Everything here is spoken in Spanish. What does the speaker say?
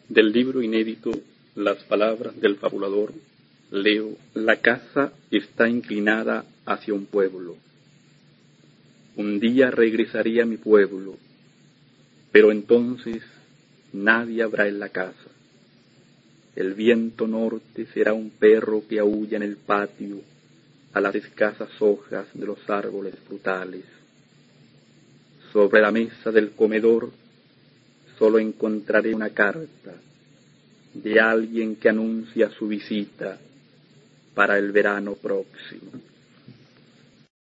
Del libro inédito Las palabras del fabulador, leo: la casa está inclinada hacia un pueblo. Un día regresaré a mi pueblo, pero entonces nadie habrá en la casa. El viento norte será un perro que aúlla en el patio a las escasas hojas de los árboles frutales. Sobre la mesa del comedor solo encontraré una carta de alguien que anuncia su visita para el verano próximo.